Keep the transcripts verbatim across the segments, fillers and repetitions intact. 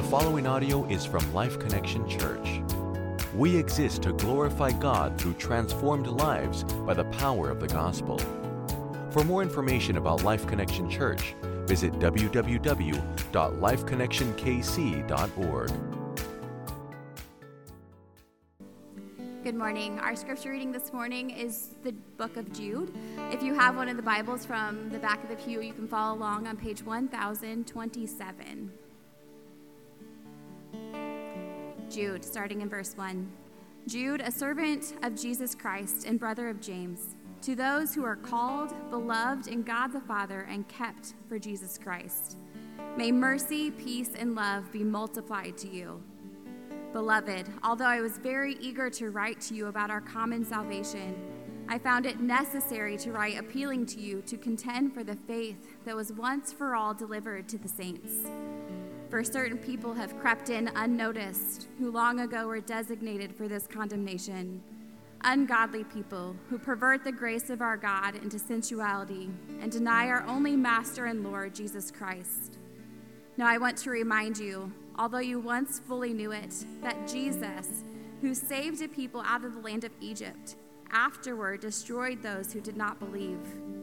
following audio is from Life Connection Church. We exist to glorify God through transformed lives by the power of the gospel. For more information about Life Connection Church, visit w w w dot life connection k c dot org. Good morning. Our scripture reading this morning is the book of Jude. If you have one of the Bibles from the back of the pew, you can follow along on page one thousand twenty-seven. Jude, starting in verse one. Jude, a servant of Jesus Christ and brother of James, to those who are called, beloved in God the Father, and kept for Jesus Christ. May mercy, peace, and love be multiplied to you. Beloved, although I was very eager to write to you about our common salvation, I found it necessary to write appealing to you to contend for the faith that was once for all delivered to the saints. For certain people have crept in unnoticed, who long ago were designated for this condemnation. Ungodly people who pervert the grace of our God into sensuality and deny our only Master and Lord, Jesus Christ. Now I want to remind you, although you once fully knew it, that Jesus, who saved a people out of the land of Egypt, afterward destroyed those who did not believe.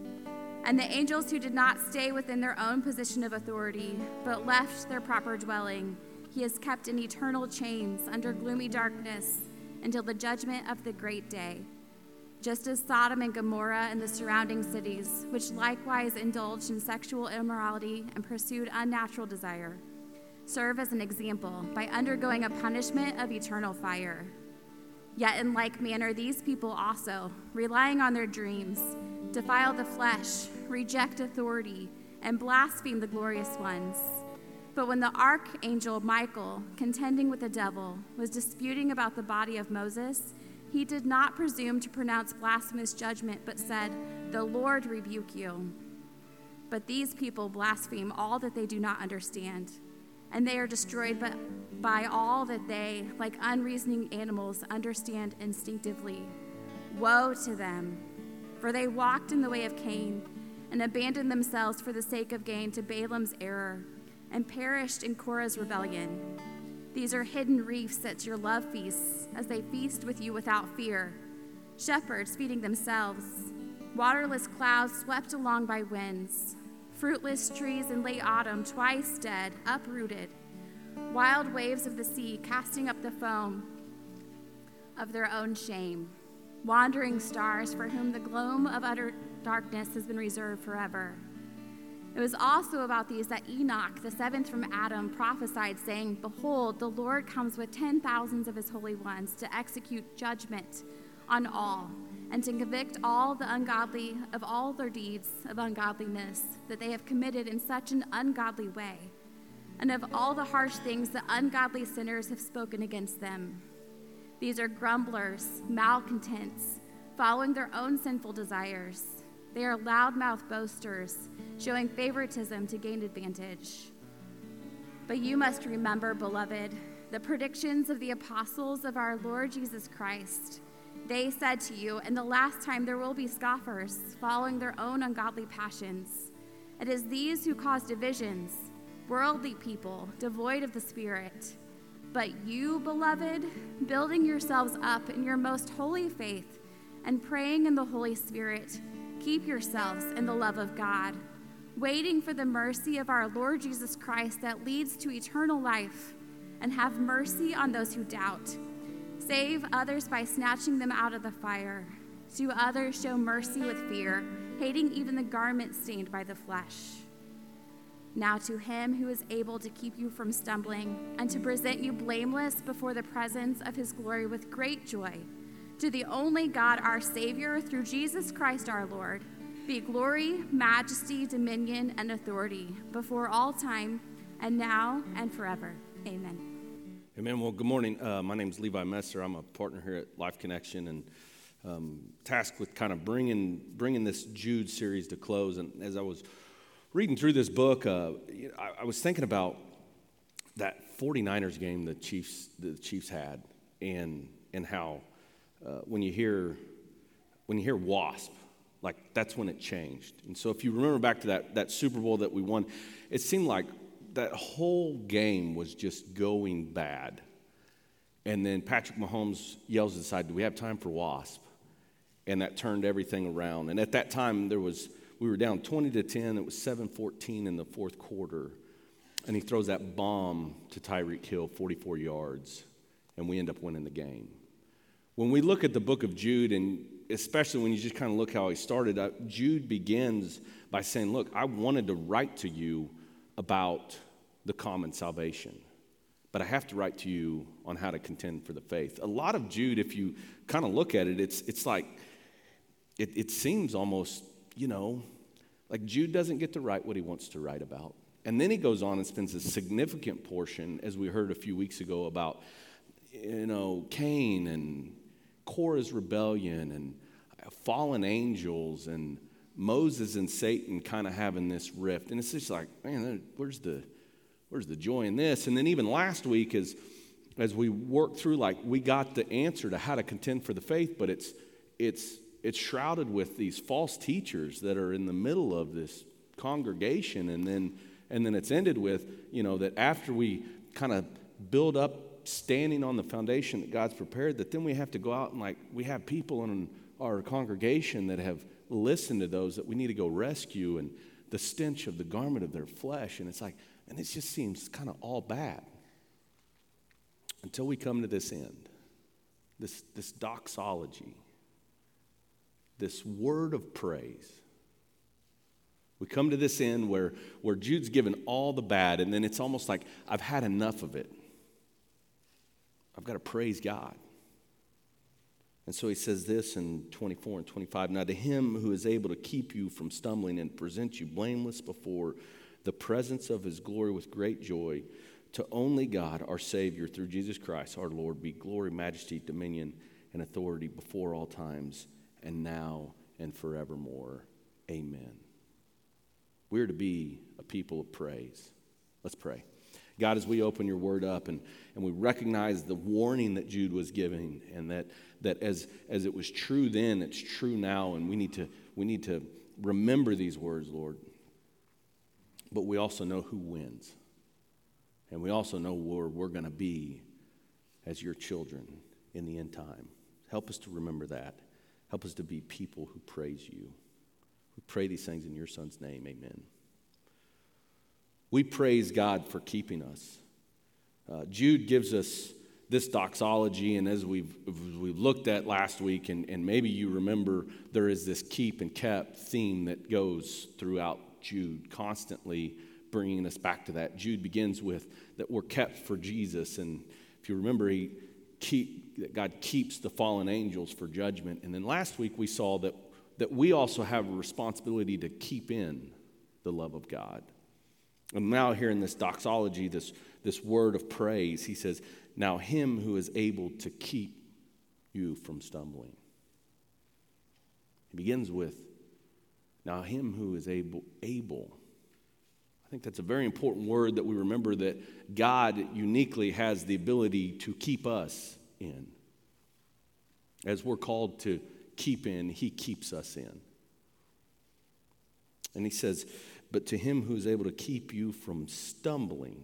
And the angels who did not stay within their own position of authority, but left their proper dwelling, he has kept in eternal chains under gloomy darkness until the judgment of the great day. Just as Sodom and Gomorrah and the surrounding cities, which likewise indulged in sexual immorality and pursued unnatural desire, serve as an example by undergoing a punishment of eternal fire. Yet in like manner, these people also, relying on their dreams, defile the flesh, reject authority, and blaspheme the glorious ones. But when the archangel Michael, contending with the devil, was disputing about the body of Moses, he did not presume to pronounce blasphemous judgment, but said, "The Lord rebuke you." But these people blaspheme all that they do not understand, and they are destroyed by all that they, like unreasoning animals, understand instinctively. Woe to them! For they walked in the way of Cain and abandoned themselves for the sake of gain to Balaam's error and perished in Korah's rebellion. These are hidden reefs at your love feasts as they feast with you without fear, shepherds feeding themselves, waterless clouds swept along by winds, fruitless trees in late autumn twice dead, uprooted, wild waves of the sea casting up the foam of their own shame. Wandering stars for whom the gloom of utter darkness has been reserved forever. It was also about these that Enoch, the seventh from Adam, prophesied, saying, "Behold, the Lord comes with ten thousands of his holy ones to execute judgment on all, and to convict all the ungodly of all their deeds of ungodliness that they have committed in such an ungodly way, and of all the harsh things the ungodly sinners have spoken against them. These are grumblers, malcontents, following their own sinful desires. They are loudmouth boasters, showing favoritism to gain advantage. But you must remember, beloved, the predictions of the apostles of our Lord Jesus Christ. They said to you, in the last time there will be scoffers, following their own ungodly passions. It is these who cause divisions, worldly people, devoid of the Spirit. But you, beloved, building yourselves up in your most holy faith and praying in the Holy Spirit, keep yourselves in the love of God, waiting for the mercy of our Lord Jesus Christ that leads to eternal life, and have mercy on those who doubt. Save others by snatching them out of the fire. To others show mercy with fear, hating even the garment stained by the flesh. Now to him who is able to keep you from stumbling and to present you blameless before the presence of his glory with great joy, to the only God our Savior, through Jesus Christ our Lord, be glory, majesty, dominion, and authority before all time, and now and forever. Amen. Amen. Well, good morning. Uh, my name is Levi Messer. I'm a partner here at Life Connection and um, tasked with kind of bringing bringing this Jude series to close. And as I was reading through this book, uh, I, I was thinking about that forty-niners game the Chiefs the Chiefs had, and and how uh, when you hear when you hear WASP, like that's when it changed. And so if you remember back to that that Super Bowl that we won, it seemed like that whole game was just going bad. And then Patrick Mahomes yells aside, do we have time for WASP? And that turned everything around. And at that time, there was we were down twenty to ten. It was seven fourteen in the fourth quarter. And he throws that bomb to Tyreek Hill, forty-four yards. And we end up winning the game. When we look at the book of Jude, and especially when you just kind of look how he started, uh, Jude begins by saying, look, I wanted to write to you about the common salvation, but I have to write to you on how to contend for the faith. A lot of Jude, if you kind of look at it, it's it's like, it, it seems almost, you know, like Jude doesn't get to write what he wants to write about. And then he goes on and spends a significant portion, as we heard a few weeks ago, about, you know, Cain and Korah's rebellion and fallen angels and Moses and Satan kind of having this rift. And it's just like, man, where's the where's the joy in this? And then even last week, as as we worked through, like, we got the answer to how to contend for the faith, but it's it's it's shrouded with these false teachers that are in the middle of this congregation. And then and then it's ended with, you know, that after we kind of build up standing on the foundation that God's prepared, that then we have to go out and, like, we have people in our congregation that have listened to those that we need to go rescue, and the stench of the garment of their flesh. And it's like, and it just seems kind of all bad until we come to this end, this, this doxology, this word of praise. We come to this end where, where Jude's given all the bad, and then it's almost like, I've had enough of it. I've got to praise God. And so he says this in twenty-four and twenty-five, now to him who is able to keep you from stumbling and present you blameless before the presence of his glory with great joy, to only God, our Savior, through Jesus Christ, our Lord, be glory, majesty, dominion, and authority before all times, and now and forevermore. Amen. We're to be a people of praise. Let's pray. God, as we open your word up and, and we recognize the warning that Jude was giving, and that, that as, as it was true then, it's true now, and we need to we need to remember these words, Lord. But we also know who wins. And we also know where we're going to be as your children in the end time. Help us to remember that. Help us to be people who praise you. We pray these things in your Son's name. Amen. We praise God for keeping us. Uh, Jude gives us this doxology, and as we've, we've looked at last week, and, and maybe you remember, there is this keep and kept theme that goes throughout Jude, constantly bringing us back to that. Jude begins with that we're kept for Jesus, and if you remember, he keep, that God keeps the fallen angels for judgment. And then last week we saw that, that we also have a responsibility to keep in the love of God. And now here in this doxology, this, this word of praise, he says, now him who is able to keep you from stumbling. He begins with, now him who is able, able. I think that's a very important word, that we remember that God uniquely has the ability to keep us in. As we're called to keep in, he keeps us in. And he says, but to him who is able to keep you from stumbling.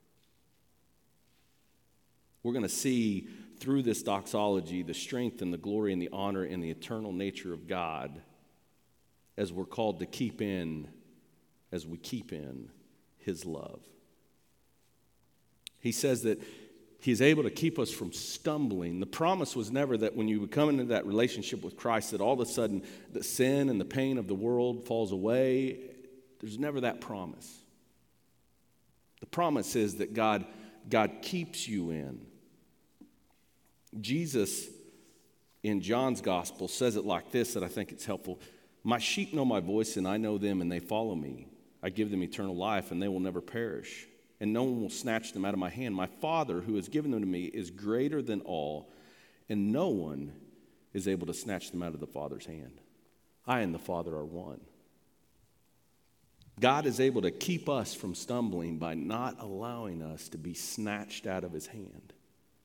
We're going to see through this doxology the strength and the glory and the honor and the eternal nature of God, as we're called to keep in, as we keep in his love. He says that he's able to keep us from stumbling. The promise was never that when you would come into that relationship with Christ, that all of a sudden the sin and the pain of the world falls away. There's never that promise. The promise is that God, God keeps you in. Jesus, in John's gospel, says it like this, that I think it's helpful. My sheep know my voice, and I know them, and they follow me. I give them eternal life, and they will never perish, and no one will snatch them out of my hand. My Father, who has given them to me, is greater than all, and no one is able to snatch them out of the Father's hand. I and the Father are one. God is able to keep us from stumbling by not allowing us to be snatched out of his hand.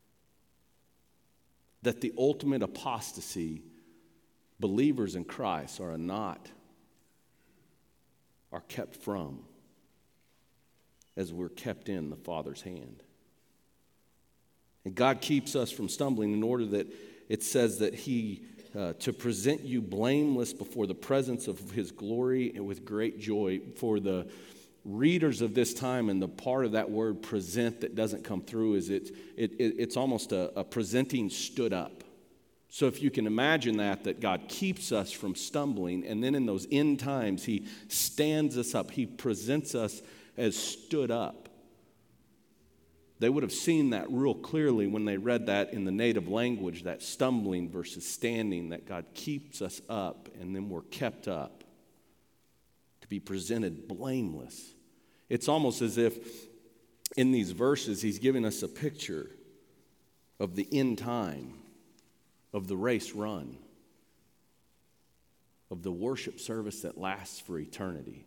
That the ultimate apostasy, believers in Christ are not, are kept from. as we're kept in the Father's hand. And God keeps us from stumbling in order that it says that he, uh, to present you blameless before the presence of his glory and with great joy. For the readers of this time, and the part of that word present that doesn't come through is it, it, it it's almost a, a presenting stood up. So if you can imagine that, that God keeps us from stumbling, and then in those end times, he stands us up. He presents us as stood up. They would have seen that real clearly when they read that in the native language, that stumbling versus standing, that God keeps us up, and then we're kept up to be presented blameless. It's almost as if in these verses, he's giving us a picture of the end time, of the race run, of the worship service that lasts for eternity.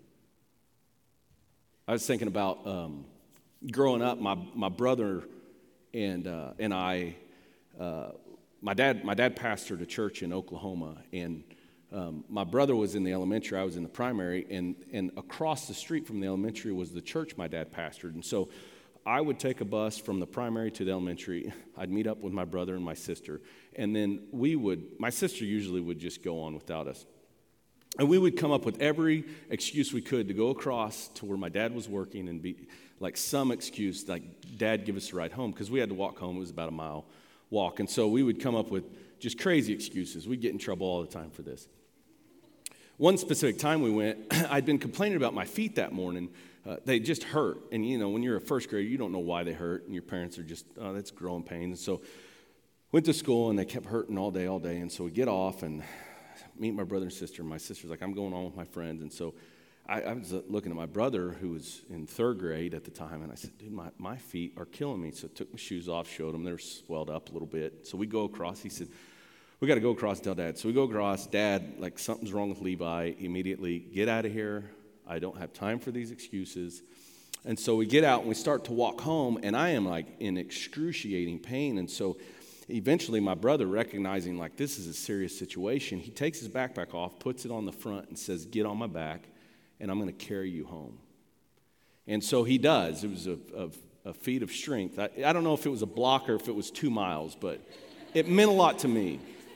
I was thinking about um, growing up, my my brother and uh, and I, uh, my dad my dad pastored a church in Oklahoma, and um, my brother was in the elementary, I was in the primary, and and across the street from the elementary was the church my dad pastored, and so I would take a bus from the primary to the elementary. I'd meet up with my brother and my sister, and then we would, my sister usually would just go on without us. And we would come up with every excuse we could to go across to where my dad was working and be like some excuse, like Dad, give us a ride home, because we had to walk home. It was about a mile walk. And so we would come up with just crazy excuses. We'd get in trouble all the time for this. One specific time we went, I'd been complaining about my feet that morning. Uh, they just hurt. And, you know, when you're a first grader, you don't know why they hurt. And your parents are just, oh, that's growing pains. And so went to school, and they kept hurting all day, all day. And so we get off and meet my brother and sister. My sister's like, I'm going on with my friends. And so I, I was looking at my brother, who was in third grade at the time. And I said, dude, my, my feet are killing me. So I took my shoes off, showed them. They were swelled up a little bit. So we go across. He said, we got to go across and tell Dad. So we go across. Dad, like, something's wrong with Levi. Immediately, get out of here. I don't have time for these excuses. And so we get out and we start to walk home, and I am like in excruciating pain. And so eventually my brother, recognizing like this is a serious situation, he takes his backpack off, puts it on the front, and says, get on my back, and I'm going to carry you home. And so he does. It was a, a, a feat of strength. I, I don't know if it was a block or if it was two miles, but it meant a lot to me.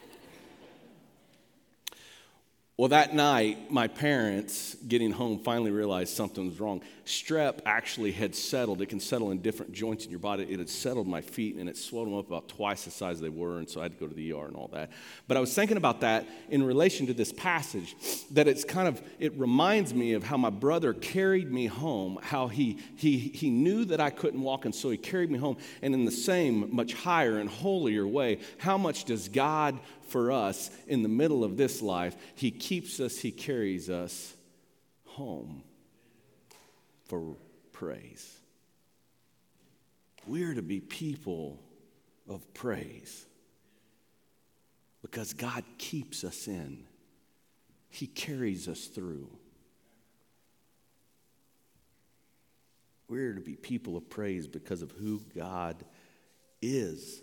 Well, that night, my parents, getting home, finally realized something was wrong. Strep actually had settled. It can settle in different joints in your body. It had settled my feet, and it swelled them up about twice the size they were, and so I had to go to the E R and all that. But I was thinking about that in relation to this passage, that it's kind of, it reminds me of how my brother carried me home, how he, he, he knew that I couldn't walk, and so he carried me home. And in the same, much higher and holier way, how much does God for us in the middle of this life? He keeps us, he carries us home for praise. We're to be people of praise because God keeps us in. He carries us through. We're to be people of praise because of who God is.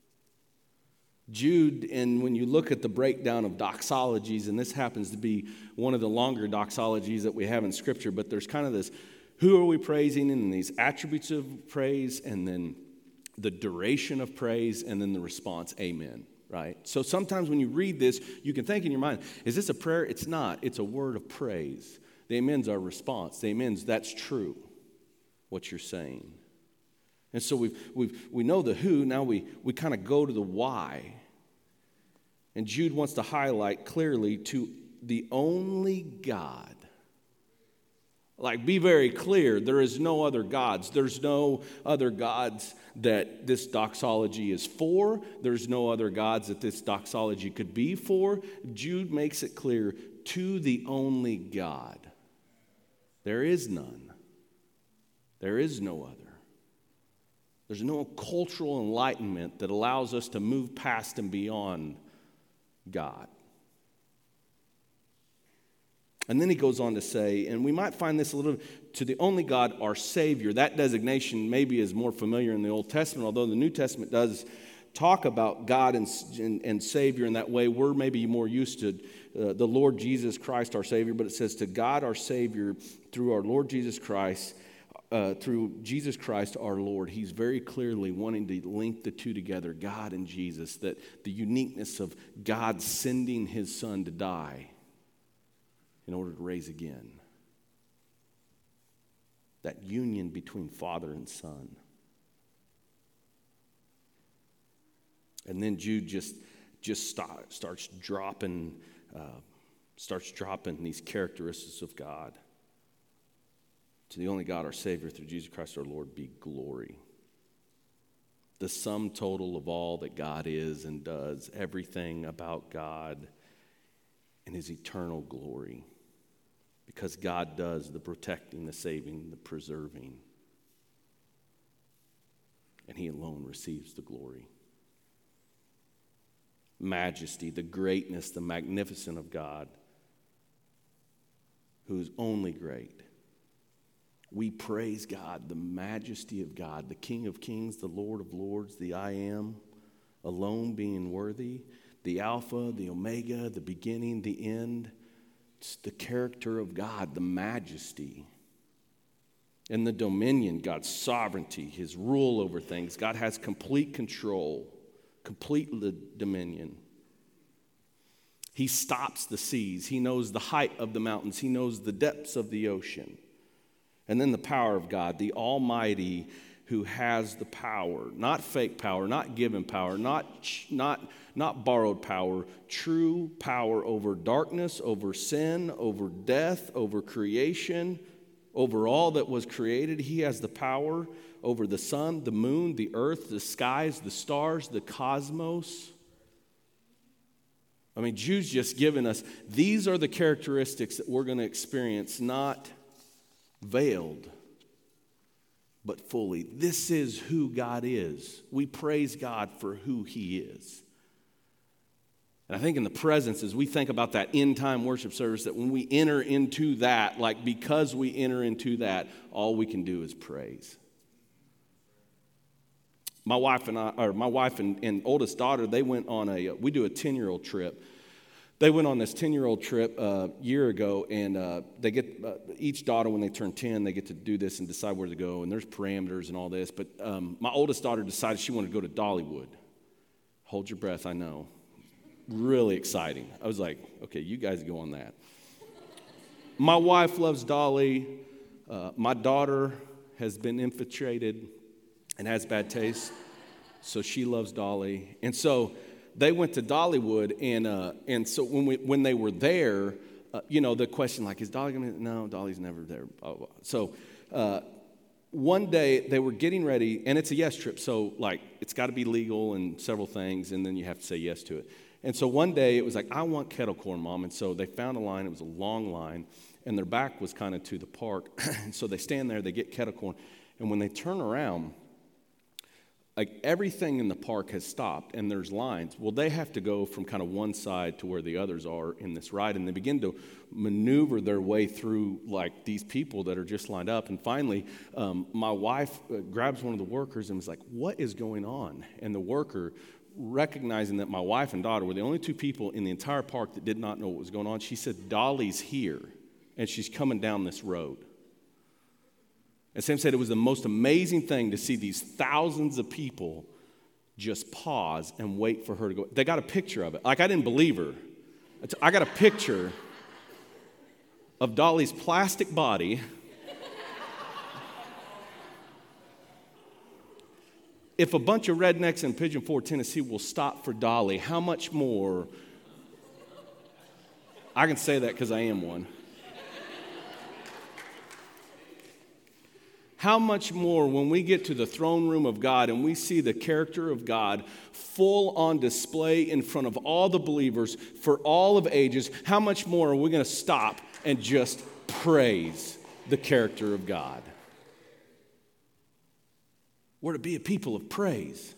Jude, and when you look at the breakdown of doxologies, and this happens to be one of the longer doxologies that we have in Scripture, but there's kind of this, who are we praising, and these attributes of praise, and then the duration of praise, and then the response, amen, right? So sometimes when you read this, you can think in your mind, is this a prayer? It's not. It's a word of praise. The amen's our response. The amen's, that's true, what you're saying. And so we've, we've, we know the who, now we, we kind of go to the why. And Jude wants to highlight clearly to the only God. Like, be very clear, there is no other gods. There's no other gods that this doxology is for. There's no other gods that this doxology could be for. Jude makes it clear, to the only God. There is none. There is no other. There's no cultural enlightenment that allows us to move past and beyond God. And then he goes on to say, and we might find this a little, to the only God, our Savior. That designation maybe is more familiar in the Old Testament, although the New Testament does talk about God and, and, and Savior in that way. We're maybe more used to uh, the Lord Jesus Christ, our Savior, but it says to God, our Savior, through our Lord Jesus Christ, uh, through Jesus Christ our Lord, he's very clearly wanting to link the two together, God and Jesus, that the uniqueness of God sending his son to die in order to raise again. That union between Father and Son. And then Jude just, just start, starts dropping, uh, starts dropping these characteristics of God. To the only God, our Savior, through Jesus Christ our Lord, be glory. The sum total of all that God is and does, everything about God and his eternal glory. Because God does the protecting, the saving, the preserving. And he alone receives the glory. Majesty, the greatness, the magnificence of God, who is only great. We praise God, the majesty of God, the King of kings, the Lord of lords, the I am, alone being worthy, the Alpha, the Omega, the beginning, the end. It's the character of God, the majesty. And the dominion, God's sovereignty, his rule over things. God has complete control, complete dominion. He stops the seas. He knows the height of the mountains. He knows the depths of the ocean. And then the power of God, the Almighty who has the power, not fake power, not given power, not, not, not borrowed power, true power over darkness, over sin, over death, over creation, over all that was created. He has the power over the sun, the moon, the earth, the skies, the stars, the cosmos. I mean, Jude's just given us, these are the characteristics that we're going to experience, not veiled, but fully. This is who God is. We praise God for who he is. And I think in the presence, as we think about that end-time worship service, that when we enter into that, like because we enter into that, all we can do is praise. My wife and I, or my wife and, and oldest daughter, they went on a, we do a ten-year-old trip. They went on this ten-year-old trip a year ago, and uh, they get, uh, each daughter, when they turn ten, they get to do this and decide where to go, and there's parameters and all this. But um, my oldest daughter decided she wanted to go to Dollywood. Hold your breath, I know. Really exciting. I was like, okay, you guys go on that. My wife loves Dolly. Uh, my daughter has been infiltrated and has bad taste, so she loves Dolly. And so they went to Dollywood, and uh, and so when we when they were there, uh, you know, the question like, is Dolly going to? No, Dolly's never there. Blah, blah, blah. So uh, one day they were getting ready, and it's a yes trip, so like it's got to be legal and several things, and then you have to say yes to it. And so one day it was like, I want kettle corn, Mom. And so they found a line. It was a long line, and their back was kind of to the park. And so they stand there, they get kettle corn, and when they turn around, like everything in the park has stopped and there's lines. Well, they have to go from kind of one side to where the others are in this ride, and they begin to maneuver their way through like these people that are just lined up. And finally, um, my wife uh, grabs one of the workers and was like, what is going on? And the worker, recognizing that my wife and daughter were the only two people in the entire park that did not know what was going on, she said, Dolly's here, and she's coming down this road. And Sam said it was the most amazing thing to see these thousands of people just pause and wait for her to go. They got a picture of it. Like, I didn't believe her. I got a picture of Dolly's plastic body. If a bunch of rednecks in Pigeon Forge, Tennessee will stop for Dolly, how much more? I can say that because I am one. How much more when we get to the throne room of God and we see the character of God full on display in front of all the believers for all of ages, how much more are we going to stop and just praise the character of God? We're to be a people of praise.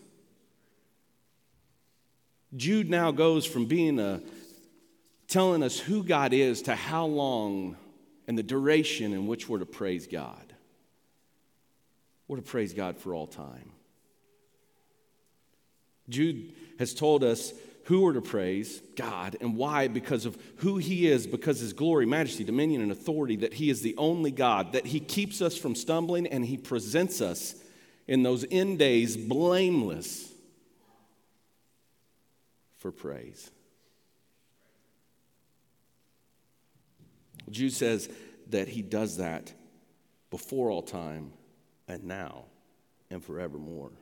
Jude now goes from being a, telling us who God is to how long and the duration in which we're to praise God. We're to praise God for all time. Jude has told us who are to praise? God. And why? Because of who he is, because his glory, majesty, dominion, and authority, that he is the only God, that he keeps us from stumbling, and he presents us in those end days blameless for praise. Jude says that he does that before all time and now and forevermore.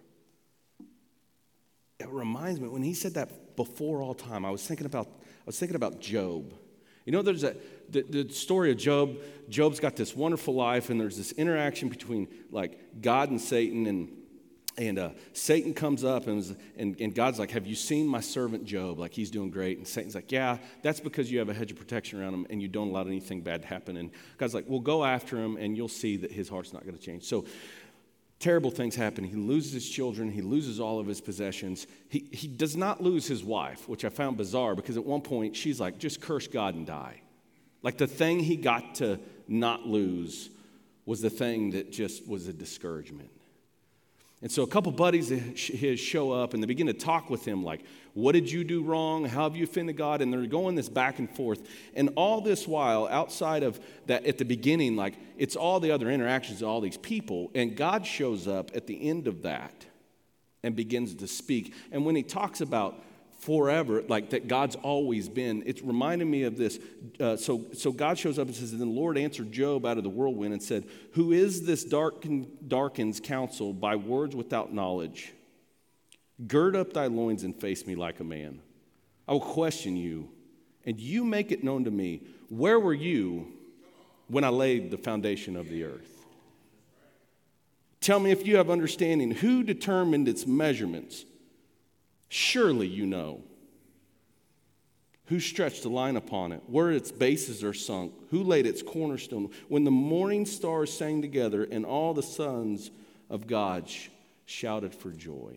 It reminds me, when he said that before all time, I was thinking about I was thinking about Job. You know, there's a the, the story of Job. Job's got this wonderful life, and there's this interaction between like God and Satan, and and uh, Satan comes up and, was, and and God's like, "Have you seen my servant Job? Like, he's doing great." And Satan's like, "Yeah, that's because you have a hedge of protection around him, and you don't allow anything bad to happen." And God's like, "Well, go after him, and you'll see that his heart's not going to change." So terrible things happen. He loses his children. He loses all of his possessions. He, he does not lose his wife, which I found bizarre, because at one point she's like, just curse God and die. Like, the thing he got to not lose was the thing that just was a discouragement. And so a couple buddies of his show up, and they begin to talk with him like, what did you do wrong? How have you offended God? And they're going this back and forth. And all this while, outside of that, at the beginning, like, it's all the other interactions of all these people. And God shows up at the end of that and begins to speak. And when he talks about forever, like that God's always been, it's reminding me of this. Uh, so, so God shows up and says, "Then the Lord answered Job out of the whirlwind and said, who is this darken, darkens counsel by words without knowledge? Gird up thy loins and face me like a man. I will question you, and you make it known to me. Where were you when I laid the foundation of the earth? Tell me if you have understanding. Who determined its measurements? Surely you know. Who stretched the line upon it? Where its bases are sunk? Who laid its cornerstone? When the morning stars sang together and all the sons of God sh- shouted for joy."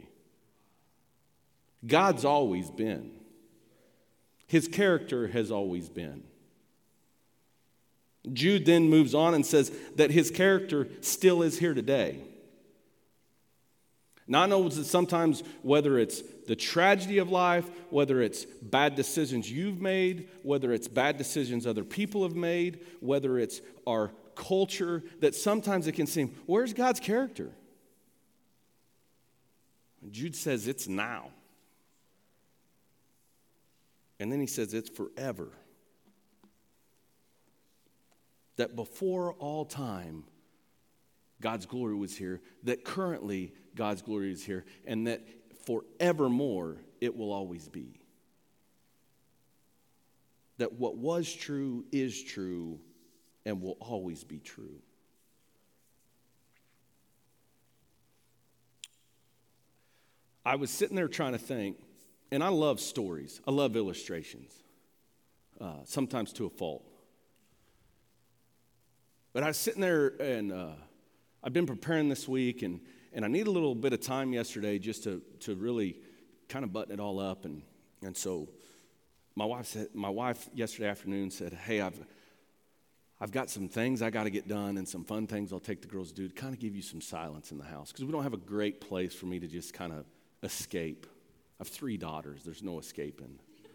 God's always been. His character has always been. Jude then moves on and says that his character still is here today. Now, I know that sometimes, whether it's the tragedy of life, whether it's bad decisions you've made, whether it's bad decisions other people have made, whether it's our culture, that sometimes it can seem, where's God's character? And Jude says it's now. And then he says it's forever. That before all time, God's glory was here, that currently God's glory is here, and that forevermore it will always be. That what was true is true and will always be true. I was sitting there trying to think, and I love stories. I love illustrations, uh, sometimes to a fault. But I was sitting there, and uh, I've been preparing this week, and, and I need a little bit of time yesterday just to, to really kind of button it all up. And, and so my wife said, my wife yesterday afternoon said, "Hey, I've I've got some things I got to get done and some fun things I'll take the girls to do to kind of give you some silence in the house, because we don't have a great place for me to just kind of escape. I have three daughters. There's no escaping."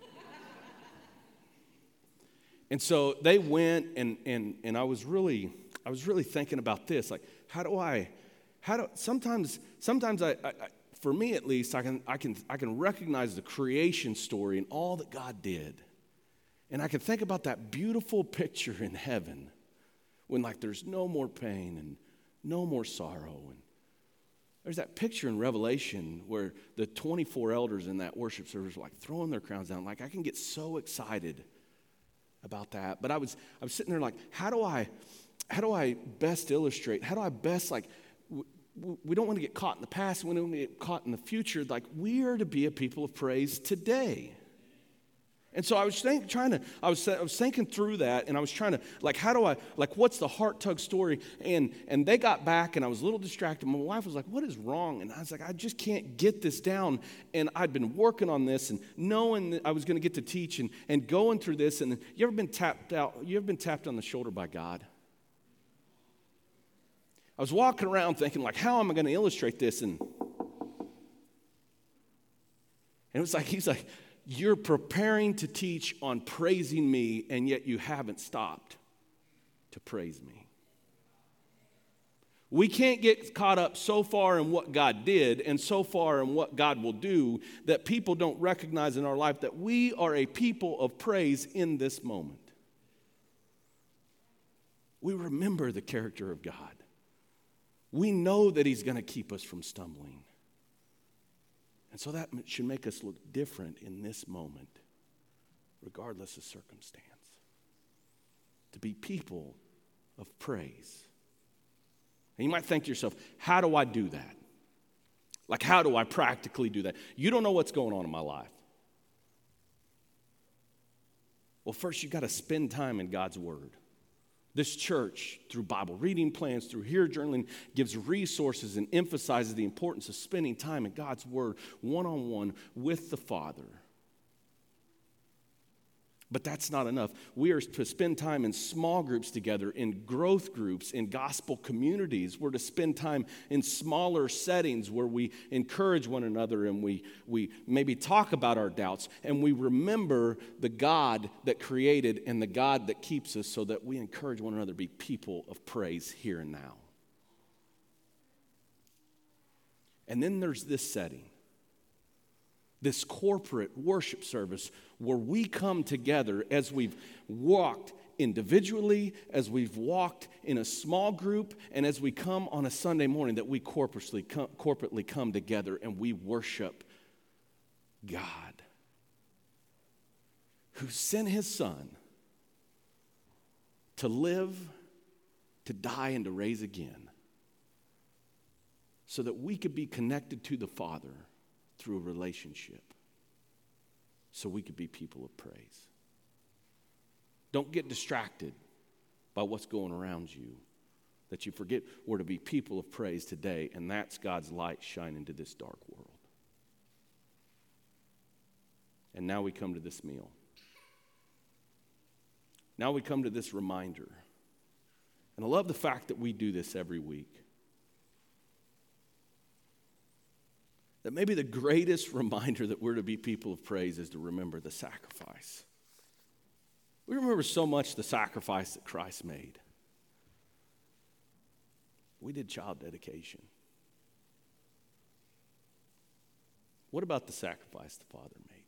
And so they went, and and and I was really I was really thinking about this, like, how do I, how do sometimes sometimes I, I, I for me at least I can I can I can recognize the creation story and all that God did, and I can think about that beautiful picture in heaven when, like, there's no more pain and no more sorrow. And there's that picture in Revelation where the twenty-four elders in that worship service are like throwing their crowns down. Like, I can get so excited about that. But I was I was sitting there like, how do I how do I best illustrate? How do I best, like, w- we don't want to get caught in the past. We don't want to get caught in the future. Like, we are to be a people of praise today. And so I was think, trying to, I was, I was thinking through that, and I was trying to, like, how do I, like, what's the heart tug story? And and they got back, and I was a little distracted. My wife was like, "What is wrong?" And I was like, "I just can't get this down." And I'd been working on this and knowing that I was going to get to teach and, and going through this. And you ever been tapped out, you ever been tapped on the shoulder by God? I was walking around thinking, like, how am I going to illustrate this? And, and it was like, he's like, you're preparing to teach on praising me, and yet you haven't stopped to praise me. We can't get caught up so far in what God did and so far in what God will do that people don't recognize in our life that we are a people of praise in this moment. We remember the character of God. We know that he's going to keep us from stumbling. And so that should make us look different in this moment, regardless of circumstance. To be people of praise. And you might think to yourself, how do I do that? Like, how do I practically do that? You don't know what's going on in my life. Well, first you've got to spend time in God's Word. This church, through Bible reading plans, through Here Journaling, gives resources and emphasizes the importance of spending time in God's Word one-on-one with the Father. But that's not enough. We are to spend time in small groups together, in growth groups, in gospel communities. We're to spend time in smaller settings where we encourage one another and we, we maybe talk about our doubts and we remember the God that created and the God that keeps us so that we encourage one another to be people of praise here and now. And then there's this setting. This corporate worship service where we come together as we've walked individually, as we've walked in a small group, and as we come on a Sunday morning, that we corporately come, corporately come together and we worship God, who sent his Son to live, to die, and to raise again, so that we could be connected to the Father through a relationship, so we could be people of praise. Don't get distracted by what's going around you, that you forget we're to be people of praise today, and that's God's light shining into this dark world. And now we come to this meal. Now we come to this reminder. And I love the fact that we do this every week. That maybe the greatest reminder that we're to be people of praise is to remember the sacrifice. We remember so much the sacrifice that Christ made. We did child dedication. What about the sacrifice the Father made?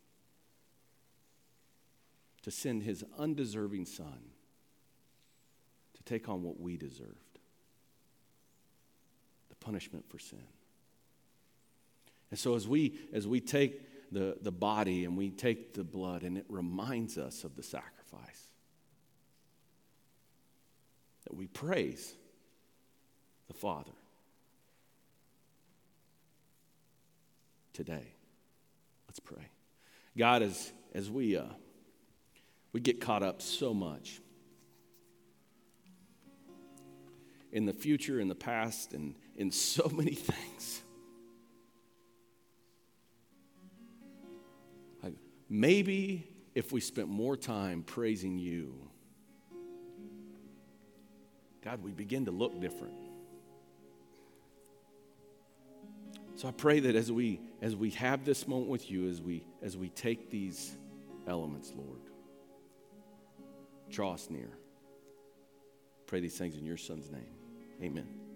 To send his undeserving Son to take on what we deserved. The punishment for sin. And so as we as we take the, the body and we take the blood, and it reminds us of the sacrifice, that we praise the Father today. Let's pray. God, as as we uh, we get caught up so much in the future, in the past, and in so many things. Maybe if we spent more time praising you, God, we begin to look different. So I pray that as we as we have this moment with you, as we as we take these elements, Lord, draw us near. Pray these things in your Son's name. Amen.